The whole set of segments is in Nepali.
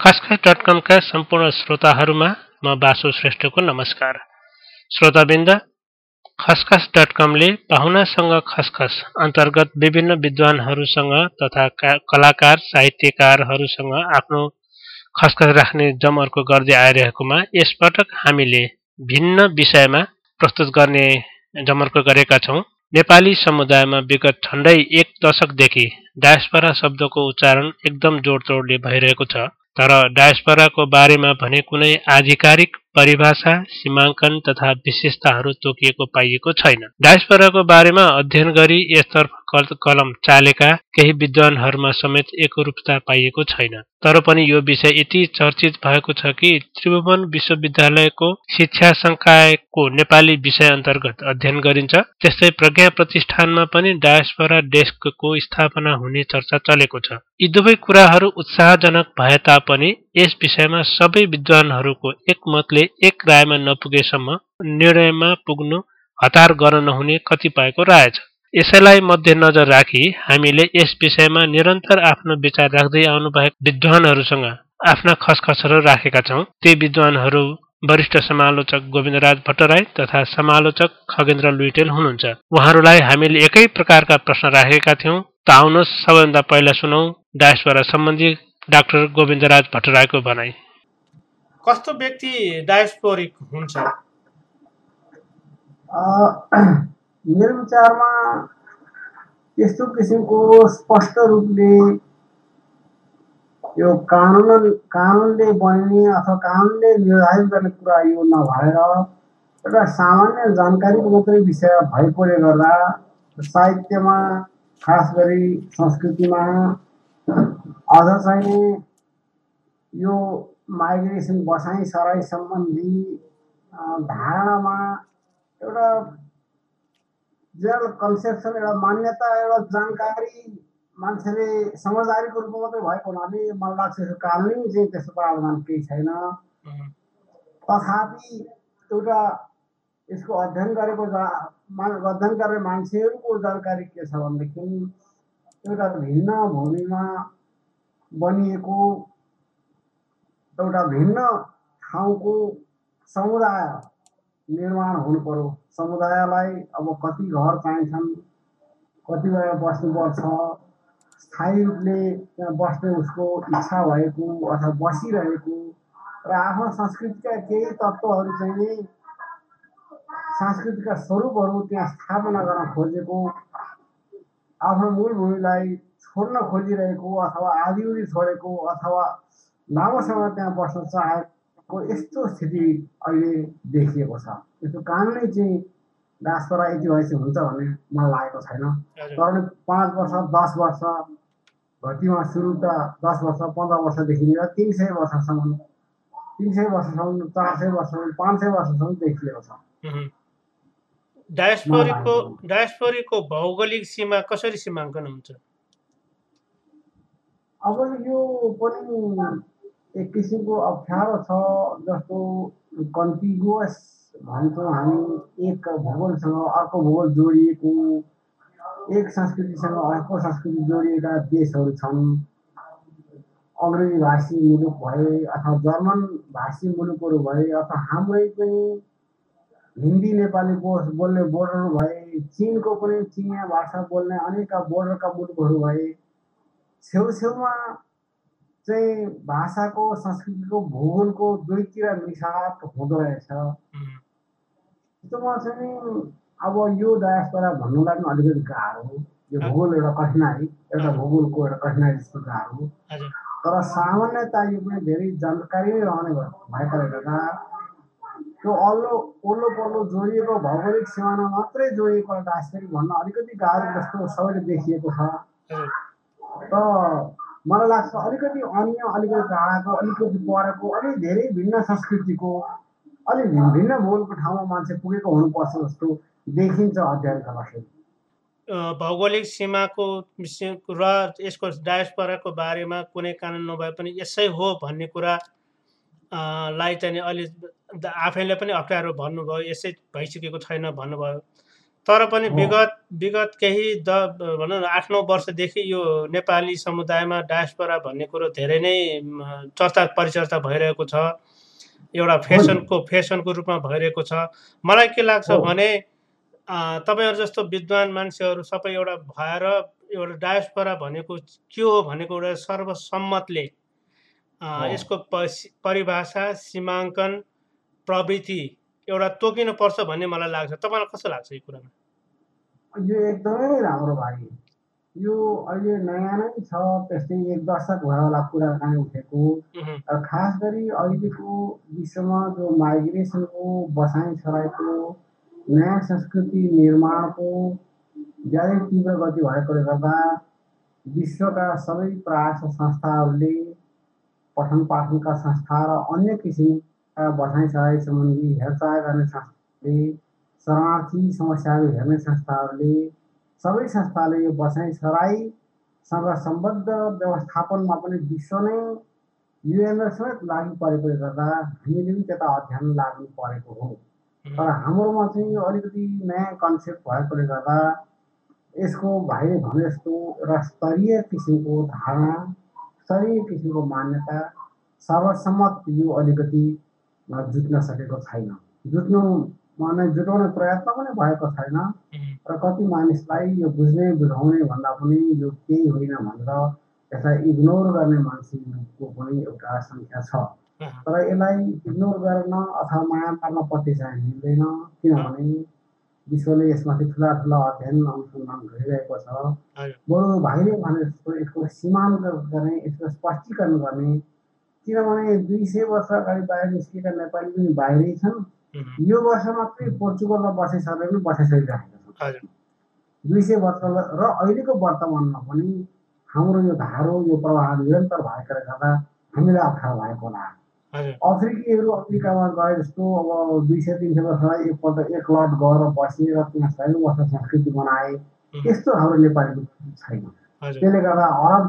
खसखस.com का सम्पूर्ण श्रोताहरूमा म बासु श्रेष्ठको नमस्कार। श्रोताबिन्द, खसखस.com ले पाहुनासँग खसखस अन्तर्गत विभिन्न विद्वानहरूसँग तथा कलाकार साहित्यकारहरूसँग आफ्नो खसखस राख्ने जमर्को गर्दै आइरहेकोमा यसपटक हामीले भिन्न विषयमा प्रस्तुत गर्ने जमर्को गरेका छौँ। नेपाली समुदायमा विगत झण्डै 1 दशकदेखि डायस्पोरा शब्दको उच्चारण एकदम जोडतोडले भइरहेको छ। तर डायस्पोराको बारेमा भने कुनै आधिकारिक परिभाषा, सीमाङ्कन तथा विशेषताहरू तोकिएको पाइएको छैन। डायस्पोराको बारेमा अध्ययन गरी यसतर्फ कलम चालेका केही विद्वानहरूमा समेत एकरूपता पाइएको छैन। तर पनि यो विषय यति चर्चित भएको छ कि त्रिभुवन विश्वविद्यालयको शिक्षा संकायको नेपाली विषय अन्तर्गत अध्ययन गरिन्छ। त्यस्तै प्रज्ञा प्रतिष्ठानमा पनि डायस्पोरा डेस्कको स्थापना हुने चर्चा चलेको छ। यी दुवै कुराहरू उत्साहजनक भए तापनि यस विषयमा सबै विद्वानहरूको एकमतले एक रायमा नपुगेसम्म निर्णयमा पुग्नु हतार गर्न नहुने कतिपयको राय छ। यसैलाई मध्यनजर राखी हामीले यस विषयमा निरन्तर आफ्नो विचार राख्दै आउनुभएका विद्वानहरूसँग आफ्ना खसखसहरू राखेका छौँ। ती विद्वानहरू वरिष्ठ समालोचक गोविन्दराज भट्टराई तथा समालोचक खगेन्द्र लुइटेल हुनुहुन्छ। उहाँहरूलाई हामीले एकै प्रकारका प्रश्न राखेका थियौँ। त आउनुहोस् सबैभन्दा पहिला सुनौँ डायस्पोरा सम्बन्धी डाक्टर गोविन्दराज भट्टराईको भनाई। कस्तो व्यक्ति डायस्पोरिक हुन्छ? मेरो विचारमा यस्तो किसिमको स्पष्ट रूपले यो कानुनले बन्ने अथवा कानुनले निर्धारित गर्ने कुरा यो नभएर एउटा सामान्य जानकारीको मात्रै विषय भएकोले गर्दा साहित्यमा खास गरी संस्कृतिमा अझ चाहिँ यो माइग्रेसन बसाइ सराई सम्बन्धी धारणामा एउटा जेनरल कन्सेप्सन, एउटा मान्यता, एउटा जानकारी मान्छेले समझदारीको रूपमा मात्रै भएको हुनाले मलाई लाग्छ यो कानुनी चाहिँ त्यस्तो प्रावधान केही छैन। तथापि एउटा यसको अध्ययन गर्ने मान्छेहरूको जानकारी के छ भनेदेखि एउटा भिन्न भूमिमा बनिएको एउटा भिन्न ठाउँको समुदाय निर्माण हुनु पर्यो। समुदायलाई अब कति घर चाहिन्छन्, कतिपय बस्नुपर्छ, स्थायी रूपले त्यहाँ बस्ने उसको इच्छा भएको अथवा बसिरहेको र आफ्नो संस्कृतिका केही तत्त्वहरू चाहिँ सांस्कृतिक स्वरूपहरू त्यहाँ स्थापना गर्न खोजेको, आफ्नो मूल भूमिलाई छोड्न खोजिरहेको अथवा आदिउदी छोडेको अथवा लामो समय त्यहाँ बस्न चाहेको यस्तो स्थिति अहिले देखिएको छ। यस्तो कानुनै चाहिँ डायस्पोरा यति भएपछि हुन्छ भन्ने मलाई लागेको छैन। तर 5 वर्ष 10 वर्ष घटीमा सुरु त 10 वर्ष 15 वर्षदेखि लिएर 300 वर्षसम्म 400 वर्षसम्म 500 वर्षसम्म देखिएको छ। डायस्पोरिकको भौगोलिक सीमा कसरी सीमाङ्कन हुन्छ? अब यो पनि एक किसिमको अप्ठ्यारो छ। जस्तो कन्टिगुअस भन्छौँ हामी, एक भूगोलसँग अर्को भूगोल जोडिएको, एक संस्कृतिसँग अर्को संस्कृति जोडिएका देशहरू छन्। अङ्ग्रेजी भाषी मुलुक भए अथवा जर्मन भाषी मुलुकहरू भए अथवा हाम्रै पनि हिन्दी नेपाली बोल्ने बोर्डर भए, चीनको पनि चिनिया भाषा बोल्ने अनेक बोर्डरका मुलुकहरू भए, छेउछेउमा चाहिँ भाषाको संस्कृतिको भूगोलको दुईतिर मिसावट हुँदो रहेछ। त्यस्तोमा चाहिँ अब यो डायस्पोरा भन्नुलाई पनि अलिकति गाह्रो। यो भूगोल एउटा कठिनाइ, एउटा भूगोलको एउटा कठिनाइ जस्तो गाह्रो। तर सामान्यतः यो पनि धेरै जानकारी नै रहने भएकाले गर्दा त्यो ओल्लो पल्लो जोडिएको भौगोलिक सिमाना मात्रै जोडिएको डायस्पोरिक भन्न अलिकति गाह्रो जस्तो सबैले देखिएको छ। त मलाई लाग्छ अलिकति अन्य, अलिकति टाढाको, अलिकति परको, अलिक धेरै भिन्न संस्कृतिको, अलिक भिन्न भूगोलको ठाउँमा मान्छे पुगेको हुनुपर्छ जस्तो देखिन्छ अध्ययनका लागि। भौगोलिक सीमाको र यसको डायस्पोराको बारेमा कुनै कानुन नभए पनि यसै हो भन्ने कुरा लाई चाहिँ अलि आफैले पनि अप्ठ्यारो भन्नुभयो, यसै भइसकेको छैन भन्नुभयो। तर पनि हो विगत केही भनौँ न 8-9 वर्षदेखि यो नेपाली समुदायमा डायस्पोरा भन्ने कुरो धेरै नै चर्चा परिचर्चा भइरहेको छ। एउटा हो नि फेसनको रूपमा भइरहेको छ। मलाई के लाग्छ हो भने तपाईँहरू जस्तो विद्वान मान्छेहरू सबै एउटा भएर एउटा डायस्पोरा भनेको के हो भनेको एउटा सर्वसम्मतले हो यसको परिभाषा, सीमाङ्कन, प्रवृत्ति एउटा तोकिनुपर्छ भन्ने मलाई लाग्छ। तपाईँलाई कस्तो लाग्छ यो कुरामा? यो एकदमै राम्रो भाइ यो अहिले नयाँ नै छ त्यस्तै 1 दशक भयो होला कुराकानी उठेको खास गरी अहिलेको विश्वमा जो माइग्रेसनको बसाइँ सराईको नयाँ संस्कृति निर्माणको ज्यादै तीव्र गति भएकोले गर्दा विश्वका सबै प्रयास संस्थाहरूले पठन पाठनका संस्था र अन्य किसिमका बसाइँ सराई सम्बन्धी हेरचाह गर्ने संस्थाले शरणार्थी समस्याहरू हेर्ने संस्थाहरूले सबै संस्थाले यो बसाइँ सराईसँग सम्बद्ध व्यवस्थापनमा पनि विश्व नै युएनमा समेत लागि परेकोले गर्दा हामीले पनि त्यता अध्ययन लाग्नु परेको हो। तर हाम्रोमा चाहिँ यो अलिकति नयाँ कन्सेप्ट भएकोले गर्दा यसको भाइले भने जस्तो एउटा स्तरीय किसिमको धारणा, स्तरीय किसिमको मान्यता, सर्वसम्मत यो अलिकति जुट्न सकेको छैन। जुटाउने प्रयत्न पनि भएको छैन र कति मानिसलाई यो बुझ्ने बुझाउने भन्दा पनि यो केही होइन भनेर यसलाई इग्नोर गर्ने मान्छेको पनि एउटा सङ्ख्या छ। तर यसलाई इग्नोर गर्न अथवा माया पार्न पत्ती चाहिँ मिल्दैन, किनभने विश्वले यसमाथि ठुला अध्ययन अनुसन्धान गरिरहेको छ। बरु भाइले भने जस्तो यसको सीमाङ्कन गर्ने, यसको स्पष्टीकरण गर्ने, किनभने 200 वर्ष अगाडि बाहिर निस्केका नेपाली पनि बाहिरै छन्। यो वर्ष मात्रै पोर्चुगलमा बसाइसकेर पनि बसाइसकिरहेका छन्। 200 वर्ष र अहिलेको वर्तमानमा पनि हाम्रो यो धारो यो प्रवाह निरन्तर भएकोले गर्दा हामीलाई अप्ठ्यारो भएको होला। अफ्रिकीहरू अफ्रिकामा गए जस्तो अब 200-300 वर्षलाई एकपल्ट एक लट गएर बसेर त्यहाँ 100 वर्ष संस्कृति बनाए, त्यस्तो हाम्रो नेपालीको छैन। त्यसले गर्दा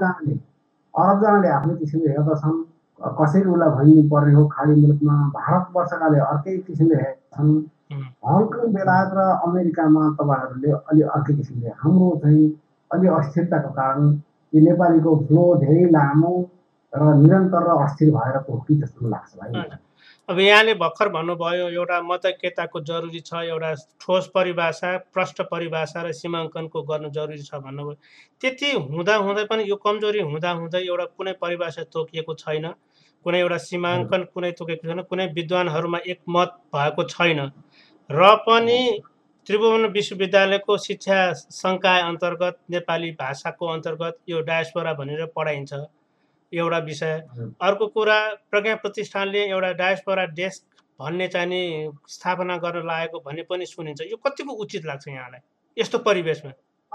अरबजनाले आफ्नो किसिमले हेर्दछन्, कसरी उसलाई भनिनु पर्ने हो खाडी मुलुकमा। भारतवर्षकाले अर्कै किसिमले हेर्छन्, हङकङ बेलायत र अमेरिकामा तपाईँहरूले अलि अर्कै किसिमले। हाम्रो चाहिँ अलि अस्थिरताको कारण यो नेपालीको फ्लो धेरै लामो र निरन्तर र अस्थिर भएर पुग्छ जस्तो लाग्छ भाइ। अब यहाँले भर्खर भन्नुभयो एउटा मतैक्यताको जरुरी छ, एउटा ठोस परिभाषा, प्रष्ट परिभाषा र सीमाङ्कनको गर्नु जरुरी छ भन्नुभयो। त्यति हुँदै पनि यो कमजोरी हुँदै एउटा कुनै परिभाषा तोकिएको छैन, कुनै एउटा सीमाङ्कन कुनै तोकेको छैन, कुनै विद्वानहरूमा एकमत भएको छैन र पनि त्रिभुवन विश्वविद्यालयको शिक्षा संकाय अन्तर्गत नेपाली भाषाको अन्तर्गत यो डायस्पोरा भनेर पढाइन्छ एउटा विषय। अर्को कुरा प्रज्ञा प्रतिष्ठानले एउटा डायस्पोरा डेस्क भन्ने चाहिँ नि स्थापना गर्न लागेको भन्ने पनि सुनिन्छ। यो कतिको उचित लाग्छ यहाँलाई यस्तो परिवेशमा?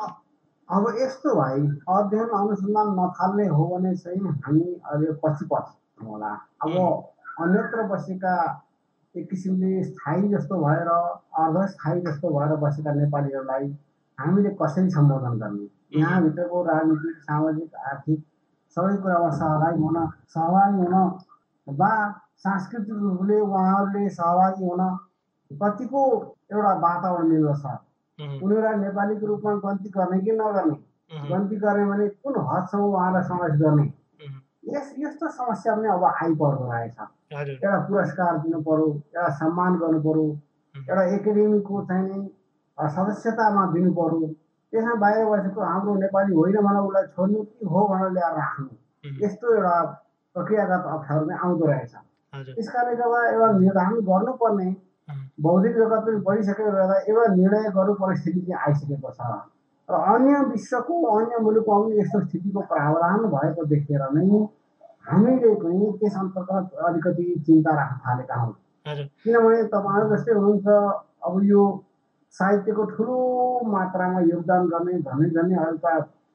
अब यस्तो भाइ अध्ययन अनुसन्धान नथाल्ने हो भने चाहिँ हामी अहिले पछि पर्छौँ होला। अब अन्यत्र बसेका एक किसिमले स्थायी जस्तो भएर अर्धस्थायी जस्तो भएर बसेका नेपालीहरूलाई हामीले कसरी सम्बोधन गर्ने? यहाँभित्रको राजनीतिक, सामाजिक, आर्थिक सबै कुरामा सहभागी हुन वा सांस्कृतिक रूपले उहाँहरूले सहभागी हुन कतिको एउटा वातावरण मिल्दछ। उनीहरूलाई नेपालीको रूपमा गन्ती गर्ने कि नगर्ने, गन्ती गर्ने भने कुन हदसम्म उहाँलाई समावेश गर्ने, यस्तो समस्या पनि अब आइपर्दो रहेछ। एउटा पुरस्कार दिनु पर्यो, एउटा सम्मान गर्नु पर्यो, एउटा एकाडेमीको चाहिँ सदस्यतामा दिनु पर्यो। त्यसमा बाहिर बसेको हाम्रो नेपाली होइन भनेर उसलाई छोड्नु कि हो भनेर ल्याएर राख्नु, यस्तो एउटा प्रक्रियागत अप्ठ्यारो पनि आउँदो रहेछ। त्यसकारणले गर्दा एउटा निर्धारण गर्नुपर्ने बौद्धिक जगत पनि बढिसकेको गर्दा एउटा निर्णय गर्नु परिस्थिति चाहिँ आइसकेको छ र अन्य विश्वको अन्य मुलुकमा पनि यस्तो स्थितिको प्रावधान भएको देखेर नै हामीले पनि त्यस अन्तर्गत अलिकति चिन्ता राख्न थालेका हौँ। किनभने तपाईँहरू जस्तै हुनुहुन्छ, अब यो साहित्यको ठुलो मात्रामा योगदान गर्ने झन्डै अहिलेका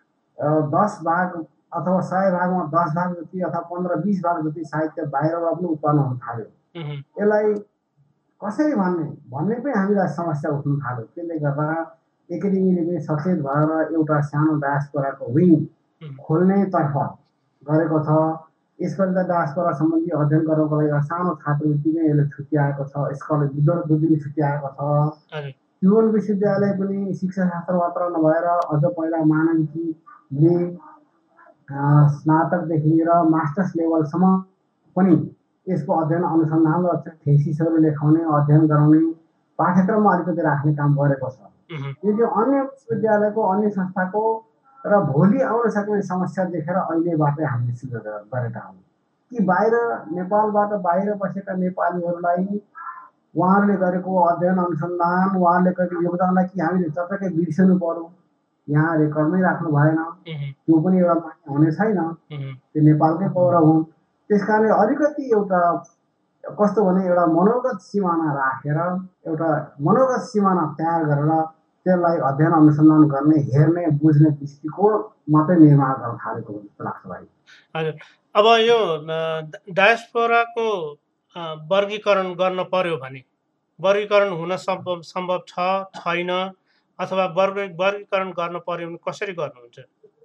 10 भाग अथवा 100 भागमा 10 भाग जति अथवा 15-20 भाग जति साहित्य बाहिरबाट पनि उत्पन्न हुन थाल्यो। यसलाई कसरी भन्ने पनि हामीलाई समस्या उठ्न थाल्यो। त्यसले गर्दा एकाडेमीले पनि सचेत भएर एउटा सानो डायस्पोराको विङ खोल्नेतर्फ गरेको छ। यसपालि त डायस्पोरा सम्बन्धी अध्ययन गर्नको लागि सानो छात्रवृत्ति नै यसले छुट्याएको छ, स्कलर विद्यार्थी छुट्याएको छ। त्रिभुवन विश्वविद्यालय पनि शिक्षाशास्त्र मात्र नभएर अझ पहिला मानविकीले स्नातकदेखि लिएर मास्टर्स लेभलसम्म पनि यसको अध्ययन अनुसन्धान र थेसिसहरू लेखाउने अध्ययन गराउने पाठ्यक्रममा अलिकति राख्ने काम गरेको छ। यो चाहिँ अन्य विश्वविद्यालयको अन्य संस्थाको र भोलि आउन सक्ने समस्या देखेर अहिलेबाटै हामीले सुरु गरेका हौँ कि बाहिर नेपालबाट बाहिर बसेका नेपालीहरूलाई उहाँहरूले गरेको अध्ययन अनुसन्धान उहाँहरूले गरेको योगदानलाई कि हामीले चटक्कै बिर्सनु पर्यो, यहाँ रेकर्डमै राख्नु भएन, त्यो पनि एउटा मान्य हुने छैन, त्यो नेपालकै गौरव हुन्। त्यस कारणले अलिकति एउटा कस्तो भने एउटा मनोगत सिमाना राखेर एउटा मनोगत सिमाना तयार गरेर त्यसलाई अध्ययन अनुसन्धान गर्ने हेर्ने बुझ्ने दृष्टिकोण मात्रै निर्माण गर्न थालेको जस्तो लाग्छ भाइ। हजुर, अब यो डायस्पोराको वर्गीकरण गर्न पर्यो भने वर्गीकरण हुन सम्भव छ छैन अथवा वर्गीकरण गर्न पर्यो भने कसरी गर्नुहुन्छ?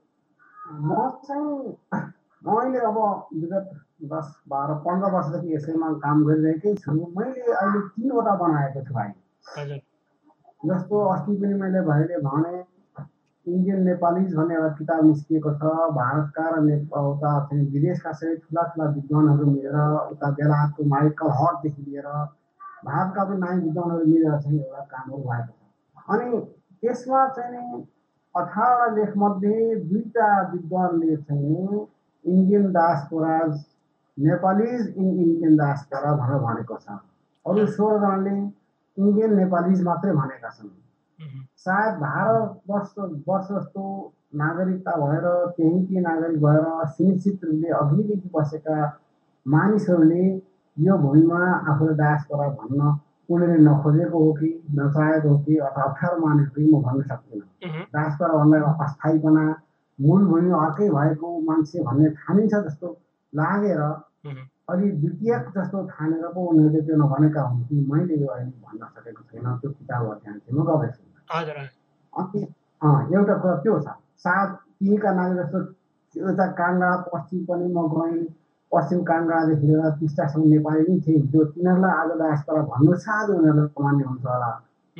मैले अब विगत 10, 12, 15 वर्षदेखि यसैमा काम गरिरहेकै छु। मैले अहिले 3वटा बनाएको छु भाइ। जस्तो अस्ति पनि मैले भाइले भने इन्डियन नेपालीज भन्ने एउटा किताब निस्किएको छ। भारतका र उता चाहिँ विदेशका सबै ठुला ठुला विद्वानहरू मिलेर उता बेलायतको माइकल हटदेखि लिएर भारतका पनि नामी विद्वानहरू मिलेर चाहिँ एउटा कामहरू भएको छ। अनि त्यसमा चाहिँ 18 लेखमध्ये 2टा विद्वानले चाहिँ Indian diasporas Nepalese in Indian diaspora भनेर भनेको छ। अरू 16 जनाले इन्डियन नेपालीज मात्रै भनेका छन्। सायद भारतवर्ष जस्तो नागरिकता भएर त्यहीँकै नागरिक भएर सुनिश्चित रूपले अघिदेखि बसेका मानिसहरूले यो भूमिमा आफूले डायस्पोरा भन्न उनीहरूले नखोजेको हो कि नचाहेको हो कि अथवा अप्ठ्यारो मानेको कि म भन्न सक्दिनँ। डायस्पोरा भन्दा अस्थायीपना मूल भूमि अर्कै भएको मान्छे भन्ने ठानिन्छ जस्तो लागेर अलि द्वितीयक जस्तो ठानेर पो उनीहरूले त्यो नभनेका हुन् कि मैले यो अहिले भन्न सकेको छैन। त्यो किताब अध्ययन चाहिँ म गर्दैछु। अनि एउटा कुरा त्यो छ, सायद त्यहीँका नागरिक जस्तो यता काङ्गडा पश्चिम पनि म गएँ, पश्चिम काङ्गडादेखि लिएर टिस्टासम्म नेपाली नै थिए। जो तिनीहरूलाई आज डायस्पोरा भन्नु सायद उनीहरूलाई सामान्य हुन्छ होला।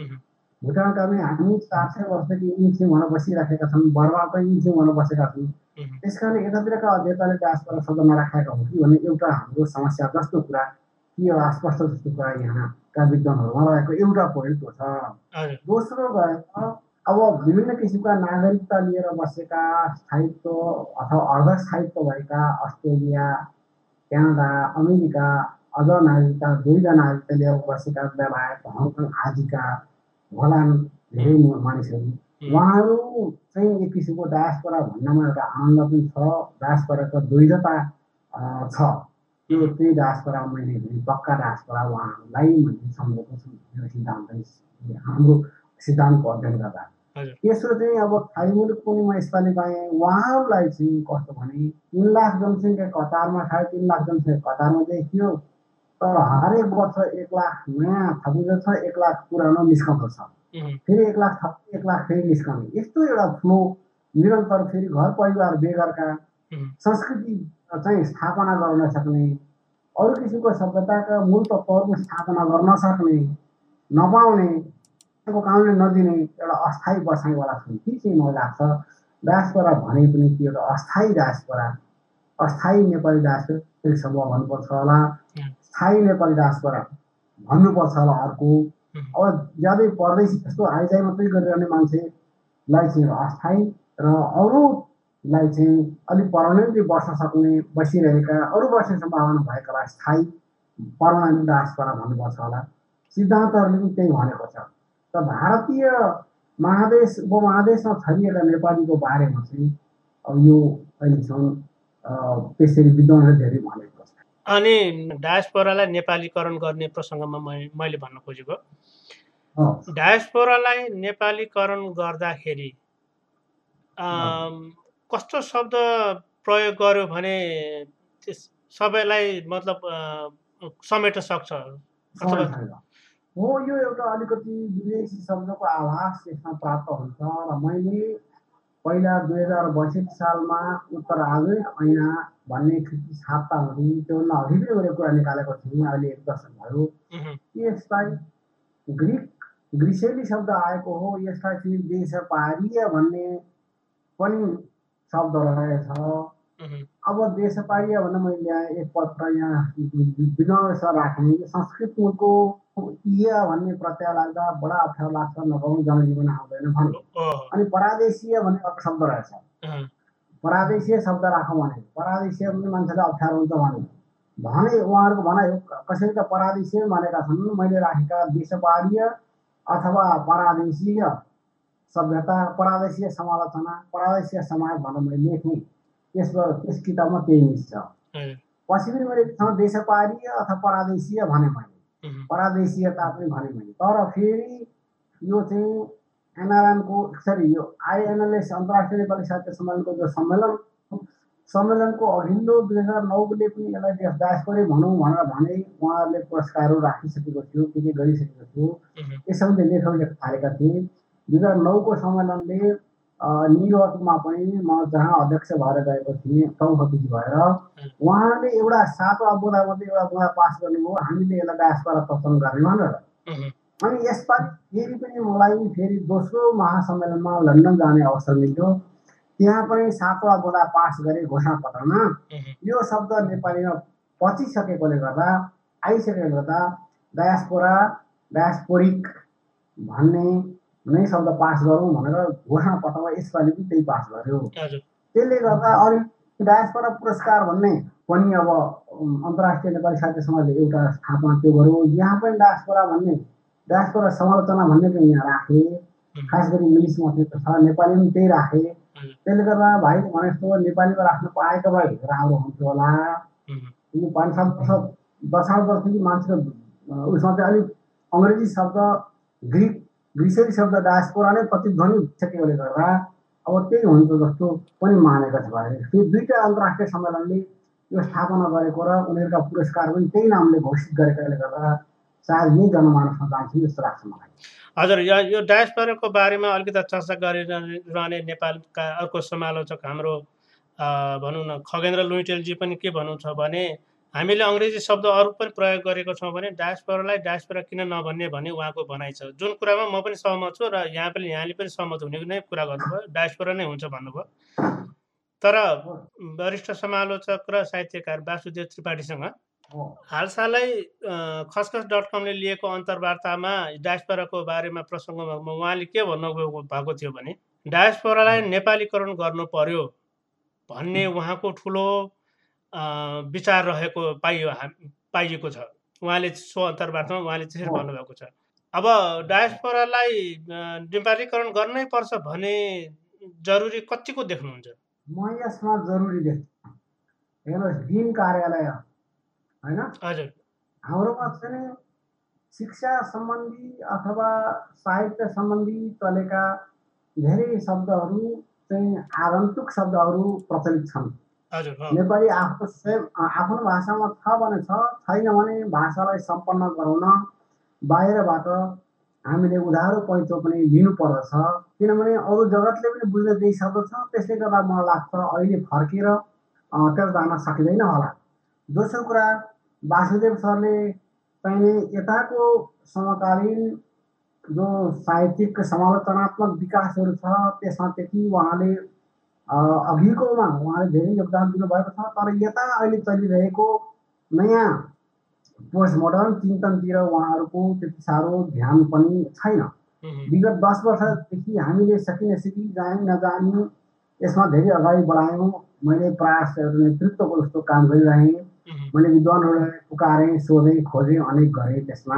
भुटानका पनि हामी 400 वर्षदेखि इन्थ्यौँ भनेर बसिराखेका छन्, बर्माकै इन्थ्यौँ भनेर बसेका छन्। त्यस कारण यतातिरका अध्येताले डायस्पोरा शब्द नराखेका हो कि भन्ने एउटा हाम्रो समस्या जस्तो कुरा कि यो अस्पष्ट जस्तो कुरा यहाँका विद्वानहरूमा रहेको एउटा पोइन्ट त्यो छ। दोस्रो गएर अब विभिन्न किसिमका नागरिकता लिएर बसेका स्थायित्व अथवा अर्ध स्थायित्व भएका अस्ट्रेलिया, क्यानाडा, अमेरिका, अझ नागरिकता 2जना नागरिकता लिएर बसेका बेलायत, हङकङ आदिका होलान् धेरै मानिसहरू। उहाँहरू चाहिँ एक किसिमको डायस्पोरा भन्नमा एउटा आनन्द पनि छ। डायस्पोराको द्वैधता छ। त्यो चाहिँ डायस्पोरा मैले पक्का डायस्पोरा उहाँहरूलाई मैले सम्झेको छु यो सिद्धान्त हाम्रो सिद्धान्तको अध्ययन गर्दा। तेस्रो चाहिँ अब थाई मुलुक पनि म यसपालि गएँ। उहाँहरूलाई चाहिँ कस्तो भने 3 लाख जनसङ्ख्या कतारमा खायो, 3 लाख जनसङ्ख्या कतारमा देखियो, तर हरेक वर्ष 1 लाख नयाँ थपिँदछ, 1 लाख पुरानो निस्कँदछ, फेरि 1 लाख थप्ने, 1 लाख फेरि निस्कने, यस्तो एउटा फ्लो निरन्तर। फेरि घर परिवार बेगरका संस्कृति चाहिँ स्थापना गर्न सक्ने, अरू किसिमको सभ्यताका मूल तत्त्वहरू स्थापना गर्न सक्ने नपाउने, कारणले नदिने एउटा अस्थायी बसाइवाला छन्। ती चाहिँ मलाई लाग्छ डायस्पोरा भने पनि त्यो एउटा अस्थायी डायस्पोरा, अस्थायी नेपाली डायस्पोरा समूह भन्नुपर्छ होला, स्थायी नेपाली डायस्पोरा भन्नुपर्छ होला अर्को। अब ज्यादै परदेशी जस्तो आइजाइ मात्रै गरिरहने मान्छेलाई चाहिँ अस्थायी र अरूलाई चाहिँ अलिक पर्मानेन्टली बस्न सक्ने बसिरहेका अरू बस्ने सम्भावना भएकालाई स्थायी पर्मानेन्ट डायस्पोरा भन्नुपर्छ होला। सिद्धान्तहरूले पनि त्यही भनेको छ। त भारतीय महादेश उपमहादेशमा छरिएका नेपालीको बारेमा चाहिँ अब यो अहिलेसम्म त्यसरी विद्वानहरूले धेरै भनेको छ। अनि डायस्पोरालाई नेपालीकरण गर्ने प्रसङ्गमा मैले भन्न खोजेको, डायस्पोरालाई नेपालीकरण गर्दाखेरि कस्तो शब्द प्रयोग गर्यो भने सबैलाई मतलब समेट्न सक्छ? हो, यो एउटा अलिकति विदेशी शब्दको आभास यसमा प्राप्त हुन्छ। र मैले पहिला 2062 सालमा उत्तर आधुनिक ऐना भन्ने कृति छाप्दा हुँदै त्योभन्दा अघि पनि मैले कुरा निकालेको थिएँ, अहिले 1 दशक भयो। यसलाई ग्रिक ग्रिसेली शब्द आएको हो। यसलाई चाहिँ देशपारीय भन्ने पनि शब्द रहेछ। अब देशपारीय भनेर मैले यहाँ एकपल्ट यहाँ विनम्र राखेँ। संस्कृतको इय भन्ने प्रत्यय लाग्दा बडा अप्ठ्यारो लाग्छ, नगाउनु जनजीवन आउँदैन भन्नु। अनि परादेशीय भन्ने अर्को शब्द रहेछ। परादेशीय शब्द राखौँ भने परादेशीय पनि मान्छेलाई अप्ठ्यारो हुन्छ भने उहाँहरूको भनाइ हो। कसैले त परादेशीय मानेका छन्। मैले राखेका देशपारीय अथवा परादेशीय सभ्यता, परादेशीय समालोचना, परादेशीय समाज भनेर मैले लेखेँ। त्यस किताबमा त्यही मिल्छ। पछि पनि मैले देशपारीय अथवा परादेशीय भने मैले, परादेशीयता पनि भने मैले। तर फेरि यो चाहिँ यो INLS अन्तर्राष्ट्रिय नेपाली साहित्य सम्मेलनको जो सम्मेलनको अघिल्लो 2009ले पनि यसलाई डायस्पोरै भनौँ भनेर भने उहाँहरूले पुरस्कारहरू राखिसकेको थियो, के गरिसकेको थियो। यसरी लेखक थालेका थिए। 2009को सम्मेलनले न्युयोर्कमा पनि म जहाँ अध्यक्ष भएर गएको थिएँ, सभापति भएर, उहाँले एउटा 7वटा बुँदामध्ये एउटा बुँदा पास गर्नुभयो, हामीले यसलाई डायस्पोरा प्रचलन गर्ने भनेर। अनि यसपालि फेरि पनि मलाई फेरि दोस्रो महासम्मेलनमा लन्डन जाने अवसर मिल्यो। त्यहाँ पनि 7वटा बुँदा पास गरे घोषणापत्रमा। यो शब्द नेपालीमा पचिसकेकोले गर्दा, आइसकेकोले गर्दा डायस्पोरा, डायस्पोरिक भन्ने नै शब्द पास गरौँ भनेर घोषणापत्रमा यसपालि पनि त्यही पास गर्यो। त्यसले गर्दा अनि डायस्पोरा पुरस्कार भन्ने पनि अब अन्तर्राष्ट्रिय नेपाली साहित्य समाजले एउटा स्थापना त्यो गर्यो। यहाँ पनि डायस्पोरा समालोचना भन्ने पनि यहाँ राखे। खास गरी इङ्ग्लिसमा त्यो छ, नेपालीमा पनि त्यही राखे। त्यसले गर्दा भाइले भने जस्तो नेपालीमा राख्न पाएको भए राम्रो हुन्थ्यो होला। यो 5-7 वर्ष 10 वर्षदेखि मान्छेको उसमा चाहिँ अलिक अङ्ग्रेजी शब्द ग्रिसेली शब्द डायस्पोरा नै प्रतिध्वनि भइसकेकोले गर्दा अब त्यही हुन्छ जस्तो पनि मानेको छ भाइ। त्यो दुईटा अन्तर्राष्ट्रिय सम्मेलनले यो स्थापना गरेको र उनीहरूका पुरस्कार पनि त्यही नामले घोषित गरेकाले गर्दा सायद यही जनमानसमा जान्छ जस्तो लाग्छ मलाई। हजुर, यो डायस्पोराको बारेमा अलिकति चर्चा गरिरहने नेपालका अर्को समालोचक हाम्रो भनौँ न खगेन्द्र लुइटेलजी पनि के भन्नुहुन्छ भने हामीले अङ्ग्रेजी शब्द अरू पनि प्रयोग गरेको छौँ भने डायस्पोरालाई डायस्पोरा किन नभन्ने भन्ने उहाँको भनाइ छ, जुन कुरामा म पनि सहमत छु र यहाँले पनि सहमत हुने नै कुरा गर्नुभयो। डायस्पोरा नै हुन्छ भन्नुभयो। तर वरिष्ठ समालोचक र साहित्यकार वासुदेव त्रिपाठीसँग हालसालै खसखस.com ले लिएको अन्तर्वार्तामा डायस्पोराको बारेमा प्रसङ्गमा उहाँले के भन्नुभएको थियो भने डायस्पोरालाई नेपालीकरण गर्नु पर्यो भन्ने उहाँको ठुलो विचार रहेको पाइएको छ। उहाँले सो अन्तर्वार्तामा उहाँले त्यसरी भन्नुभएको छ। अब डायस्पोरालाई नेपालीकरण गर्नै पर्छ भने जरुरी कतिको देख्नुहुन्छ? म यसमा जरुरी देख्छु। हेर्नुहोस्, दिन कार्यालय हैन, हजुर, हाम्रोमा चाहिँ शिक्षा सम्बन्धी अथवा साहित्य सम्बन्धी चलेका धेरै शब्दहरू चाहिँ आगन्तुक शब्दहरू प्रचलित छन्। नेपाली आफ्नो भाषामा छ भने छ, छैन भने भाषालाई सम्पन्न गराउन बाहिरबाट हामीले उधारो पैँचो पनि लिनु पर्दछ। किनभने अरू जगतले पनि बुझ्ने त्यही शब्द छ। त्यसले गर्दा मलाई लाग्छ अहिले फर्केर त्यहाँ जान सकिँदैन होला। दोस्रो कुरा, वासुदेव सरले चाहिँ यताको समकालीन जो साहित्यिक समालोचनात्मक विकासहरू छ त्यसमा त्यति उहाँले अघिकोमा उहाँले धेरै योगदान दिनुभएको छ। तर यता अहिले चलिरहेको नयाँ पोस्ट मोडर्न चिन्तनतिर उहाँहरूको त्यति साह्रो ध्यान पनि छैन। विगत 10 वर्षदेखि हामीले सकी जानी नजानी यसमा धेरै अगाडि बढायौँ। मैले प्रयास नेतृत्वको जस्तो काम गरिरहेँ। मैले विद्वानहरूलाई पुकारेँ, सोधेँ, खोजेँ, अनेक गरेँ त्यसमा।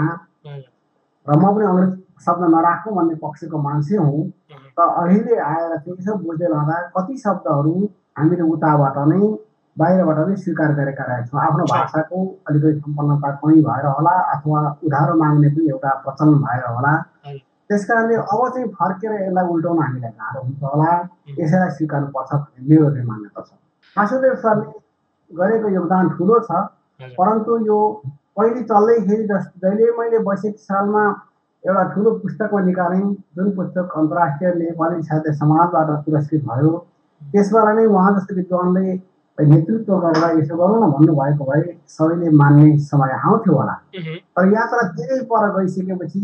र म पनि अङ्ग्रेजी शब्द नराख्नु भन्ने पक्षको मान्छे हुँ। तर अहिले आएर चाहिँ यसो बुझ्दै रहँदा कति शब्दहरू हामीले उताबाट नै बाहिरबाट नै स्वीकार गरेका रहेछौँ। आफ्नो भाषाको अलिकति सम्पन्नता कमी भएर होला अथवा उधारो माग्ने पनि एउटा प्रचलन भएर होला। त्यस कारणले अब चाहिँ फर्केर यसलाई उल्टाउन हामीलाई गाह्रो हुन्छ होला। यसैलाई स्वीकार्नुपर्छ भन्ने मेरो चाहिँ मान्यता छ। वासुदेव सरले गरेको योगदान ठुलो छ, परन्तु यो पहिले चल्दैखेरि जहिले मैले 62 सालमा एउटा ठुलो पुस्तकमा निकालेँ, जुन पुस्तक अन्तर्राष्ट्रिय नेपाली साहित्य समाजबाट पुरस्कृत भयो, त्यसबाट नै उहाँ जस्तो विद्वानले नेतृत्व गरेर यसो गरौँ न भन्नुभएको भए सबैले मान्ने समय आउँथ्यो होला। तर यात्रा धेरै पर गइसकेपछि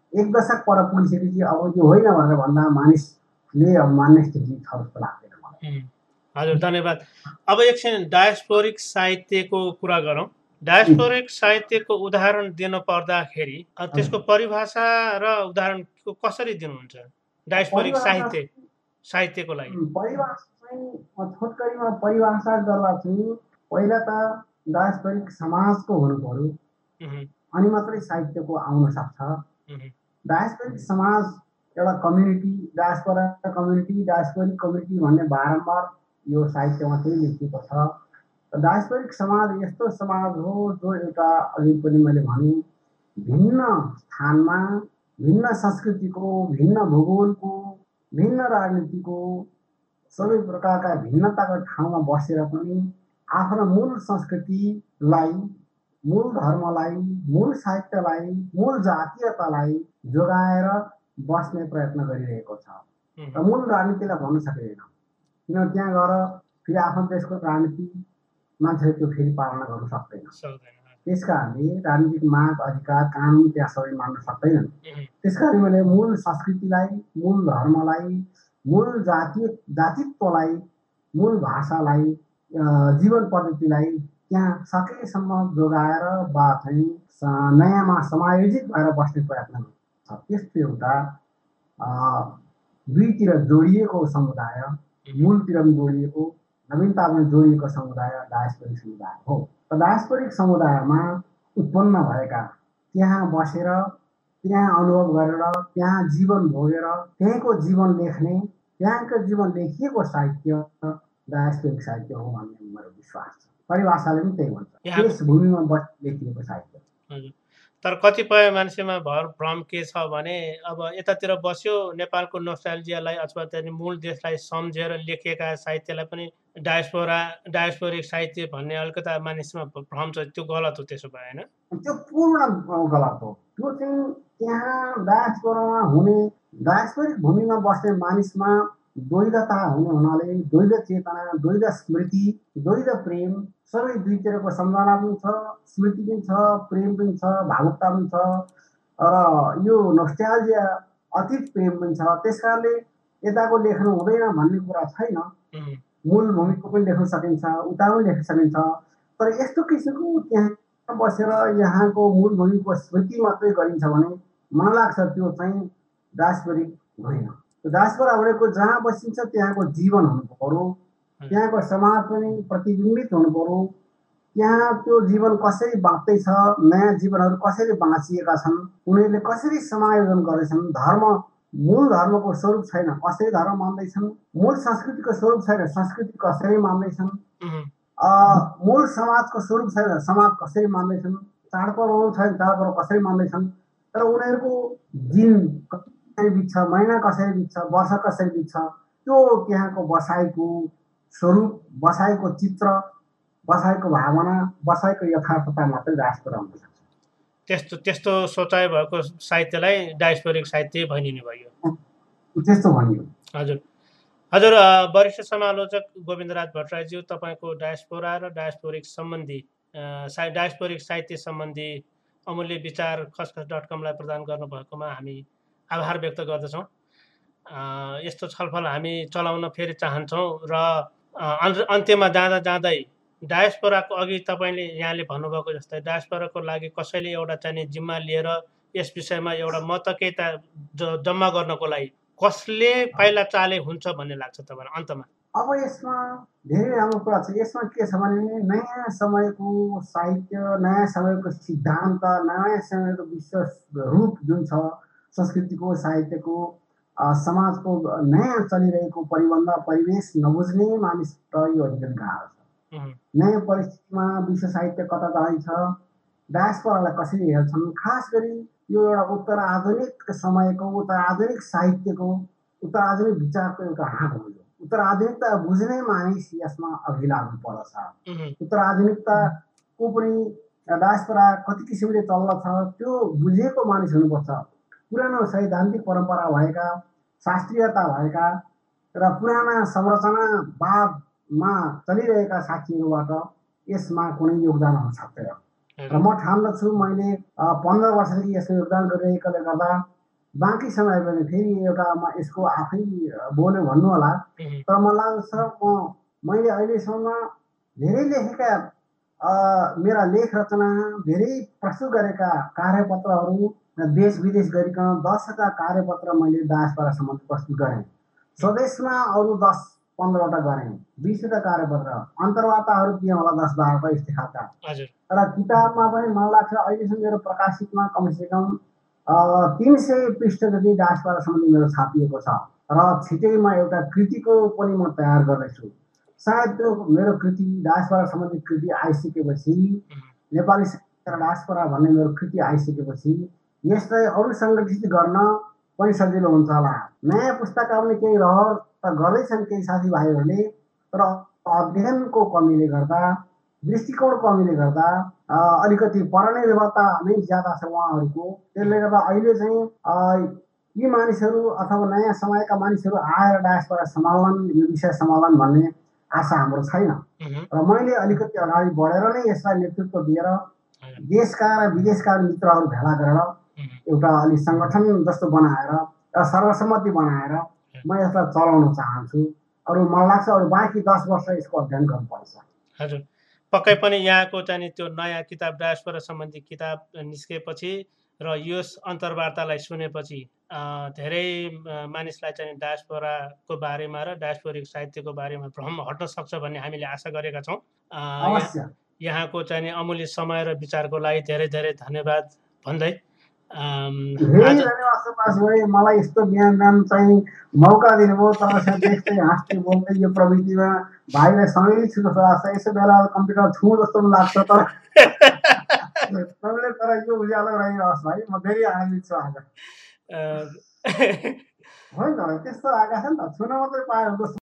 एक दशक पर पुगिसकेपछि अब यो होइन भनेर भन्दा मानिसले अब मान्ने स्थिति छ जस्तो लाग्दैन मलाई। हजुर धन्यवाद। अब एकछिन डायस्पोरिक साहित्यको कुरा गरौँ। डायस्पोरिक साहित्यको उदाहरण दिन पर्दाखेरि त्यसको परिभाषा र उदाहरण कसरी दिनुहुन्छ? डायस्पोरिक साहित्यको लागि परिभाषा चाहिँ छोटकरीमा परिभाषा गर्दा चाहिँ पहिला त डायस्पोरिक समाजको हुनु पर्यो, अनि मात्रै साहित्यको आउन सक्छ। डायस्पोरिक समाज एउटा community, diaspora community, diasporic community भन्ने बारम्बार यो साहित्यमा चाहिँ लेखिएको छ। डायस्पोरिक समाज यस्तो समाज हो जो एउटा अघि पनि मैले भने भिन्न स्थानमा, भिन्न संस्कृतिको, भिन्न भूगोलको, भिन्न राजनीतिको, सबै प्रकारका भिन्नताको ठाउँमा बसेर पनि आफ्नो मूल संस्कृतिलाई, मूल धर्मलाई, मूल साहित्यलाई, मूल जातीयतालाई जोगाएर बस्ने प्रयत्न गरिरहेको छ। र मूल राजनीतिलाई भन्न सकिँदैन, किनभने त्यहाँ गएर फेरि आफ्नो देशको राजनीति मान्छेले त्यो फेरि पालना गर्न सक्दैन। त्यस कारणले राजनीतिक माग, अधिकार, कानुन त्यहाँ सबै मान्न सक्दैनन्। त्यस कारण मैले मूल संस्कृतिलाई, मूल धर्मलाई, मूल जातित्वलाई, मूल भाषालाई, जीवन पद्धतिलाई त्यहाँ सकेसम्म जोगाएर वा चाहिँ नयाँमा समायोजित भएर बस्ने प्रयत्न गर्छ। त्यस्तो एउटा दुईतिर जोडिएको समुदाय, मूलतिर पनि जोडिएको, नवीनता पनि जोडिएको समुदाय डायस्पोरिक समुदाय हो। र डायस्पोरिक समुदायमा उत्पन्न भएका, त्यहाँ बसेर, त्यहाँ अनुभव गरेर, त्यहाँ जीवन भोगेर त्यहीँको जीवन लेख्ने, त्यहाँको जीवन लेखिएको साहित्य डायस्पोरिक साहित्य हो भन्ने मेरो विश्वास छ। परिभाषाले पनि त्यही भन्छ, त्यस भूमिमा बसेर लेखिएको साहित्य। तर कतिपय मान्छेमा भ्रम के छ भने अब यतातिर बस्यो, नेपालको नोस्टाल्जियालाई अथवा त्यहाँ मूल देशलाई सम्झेर लेखेका साहित्यलाई पनि डायस्पोरिक साहित्य भन्ने अलिकता मानिसमा भ्रम छ। त्यो गलत हो त्यसो भए होइन? त्यो पूर्ण गलत हो। त्यो चाहिँ त्यहाँ डायस्पोरामा हुने, डायस्पोरिक भूमिमा बस्ने मानिसमा द्वैधता हुने हुनाले द्वैध चेतना, द्वैध स्मृति, द्वैध प्रेम, सबै दुईतिरको सम्झना पनि छ, स्मृति पनि छ, प्रेम पनि छ, भावुकता पनि छ, र यो नोस्टाल्जिया अतीत प्रेम पनि छ। त्यस कारणले यताको लेख्नु हुँदैन भन्ने कुरा छैन। मूल भूमिको पनि लेख्न सकिन्छ, उता पनि लेख्न सकिन्छ। तर यस्तो किसिमको त्यहाँ बसेर यहाँको मूल भूमिको स्मृति मात्रै गरिन्छ भने मलाई लाग्छ त्यो चाहिँ डायस्पोरिक होइन। डायस्पोरा भनेको जहाँ बसिन्छ त्यहाँको जीवन हुनु पर्यो, त्यहाँको समाज पनि प्रतिबिम्बित हुनु पर्यो, त्यहाँ त्यो जीवन कसरी बाँच्दैछ, नयाँ जीवनहरू कसरी बाँचिएका छन्, उनीहरूले कसरी समायोजन गरेछन्, धर्म, मूल धर्मको स्वरूप छैन, कसरी धर्म मान्दैछन्, मूल संस्कृतिको स्वरूप छैन, संस्कृति कसरी मान्दैछन्, मूल समाजको स्वरूप छैन, समाज कसरी मान्दैछन्, चाडपर्व छैन, चाडपर्व कसरी मान्दैछन्। तर उनीहरूको दिन कसरी बित्छ, महिना कसरी बित्छ, वर्ष कसरी बित्छ, त्यो त्यहाँको बसाइको स्वरूप, बसाइको चित्र, बसाइको भावना, बसाइको यथार्थता मात्रै डायस्पोरा हुन सक्छ। त्यस्तो सोचाइ भएको साहित्यलाई डायस्पोरिक साहित्य भनिने भयो। त्यस्तो भनियो। हजुर वरिष्ठ समालोचक गोविन्दराज भट्टराईज्यू, तपाईँको डायस्पोरा र डायस्पोरिक साहित्य सम्बन्धी अमूल्य विचार खसखस.com लाई प्रदान गर्नुभएकोमा हामी आभार व्यक्त गर्दछौँ। यस्तो छलफल हामी चलाउन फेरि चाहन्छौँ। र अन्त्यमा जाँदै डायस्पोराको अघि तपाईँले यहाँले भन्नुभएको जस्तै डायस्पोराको लागि कसैले एउटा चाहिँ जिम्मा लिएर यस विषयमा एउटा मतकेता जम्मा गर्नको लागि कसले पाइला चाले हुन्छ भन्ने लाग्छ तपाईँलाई अन्तमा? अब यसमा धेरै राम्रो कुरा छ। यसमा के छ भने नयाँ समयको साहित्य, नयाँ समयको सिद्धान्त, नयाँ समयको विश्व रूप जुन छ, संस्कृतिको, साहित्यको, समाजको नयाँ चलिरहेको परिबन्ध, परिवेश नबुझ्ने मानिस त यो अलिकति गाह्रो छ। नयाँ परिस्थितिमा विश्व साहित्य कता जाँदैछ, डायस्पोरालाई कसरी हेर्छन्, खास गरी यो एउटा उत्तर आधुनिक समयको, उत्तर आधुनिक साहित्यको, उत्तर आधुनिक विचारको एउटा हाँग हो। उत्तर आधुनिकता बुझ्ने मानिस यसमा अघि लाग्नु पर्दछ। उत्तर आधुनिकताको पनि डायस्पोरा कति किसिमले चल्दछ त्यो बुझेको मानिस हुनुपर्छ। पुरानो सैद्धान्तिक परम्परा भएका, शास्त्रीयता भएका र पुराना संरचनावादमा चलिरहेका साथीहरूबाट यसमा कुनै योगदान हुन सक्दैन। र म ठान्दछु मैले 15 वर्षदेखि यसको योगदान गरिरहेकोले गर्दा बाँकी समय पनि फेरि एउटा यसको आफै बोल्यो भन्नु होला, तर मलाई लाग्छ मैले अहिलेसम्म धेरै लेखेका मेरा लेख रचना, धेरै प्रस्तुत गरेका कार्यपत्रहरू देश विदेश गरिकन 10वटा कार्यपत्र मैले डायस्पोरासम्म प्रस्तुत गरेँ। स्वदेशमा अरू 10-15वटा गरेँ, 20वटा कार्यपत्र, अन्तर्वार्ताहरू दिएँ होला 10-12 यस्तै खालका। र किताबमा पनि मलाई लाग्छ अहिलेसम्म मेरो प्रकाशितमा कमसेकम 300 पृष्ठ जति डायस्पोरा सम्बन्धी मेरो छापिएको छ र छिटै म एउटा कृतिको पनि म तयार गर्दैछु। सायद त्यो मेरो कृति डायस्पोरा सम्बन्धी कृति आइसकेपछि, नेपाली साहित्य र डायस्पोरा भन्ने मेरो कृति आइसकेपछि यसलाई अरू सङ्गठित गर्न पनि सजिलो हुन्छ होला। नयाँ पुस्ताका पनि केही रहर त गर्दैछन् केही साथीभाइहरूले, तर अध्ययनको कमीले गर्दा, दृष्टिकोण कमीले गर्दा अलिकति परनिर्भरता नै ज्यादा छ उहाँहरूको। त्यसले गर्दा अहिले चाहिँ यी मानिसहरू अथवा नयाँ समयका मानिसहरू आएर डायस्पोरा सम्हाल्छन्, यो विषय सम्हाल्छन् भन्ने आशा हाम्रो छैन। र मैले अलिकति अगाडि बढेर नै यसलाई नेतृत्व दिएर देशका र विदेशका मित्रहरू भेला गरेर एउटा अलि सङ्गठन जस्तो बनाएर र सर्वसम्मति बनाएर म यसलाई चलाउन चाहन्छु। अरू मलाई लाग्छ अरू बाँकी 10 वर्ष यसको अध्ययन गर्नुपर्छ। हजुर, पक्कै पनि यहाँको चाहिँ त्यो नयाँ किताब डायस्पोरा सम्बन्धी किताब निस्केपछि र यस अन्तर्वार्तालाई सुनेपछि धेरै मानिसलाई चाहिँ डायस्पोराको बारेमा र डायस्पोरिक साहित्यको बारेमा भ्रम हट्न सक्छ भन्ने हामीले आशा गरेका छौँ। यहाँको चाहिँ अमूल्य समय र विचारको लागि धेरै धेरै धन्यवाद भन्दै धेरै धन्यवाद सुभाष भाइ, मलाई यस्तो ज्ञान चाहिँ मौका दिनुभयो। तपाईँसँग त्यस्तै हाँस्दै बोल्दै यो प्रविधिमा भाइलाई सँगै छु जस्तो लाग्छ। यसो बेला कम्प्युटर छुँ जस्तो पनि लाग्छ, तर तपाईँले तर यो उज्यालो रहिरहोस् भाइ, म धेरै आनन्दित छु आज। होइन त्यस्तो आएको छ नि त, छुन मात्रै पायो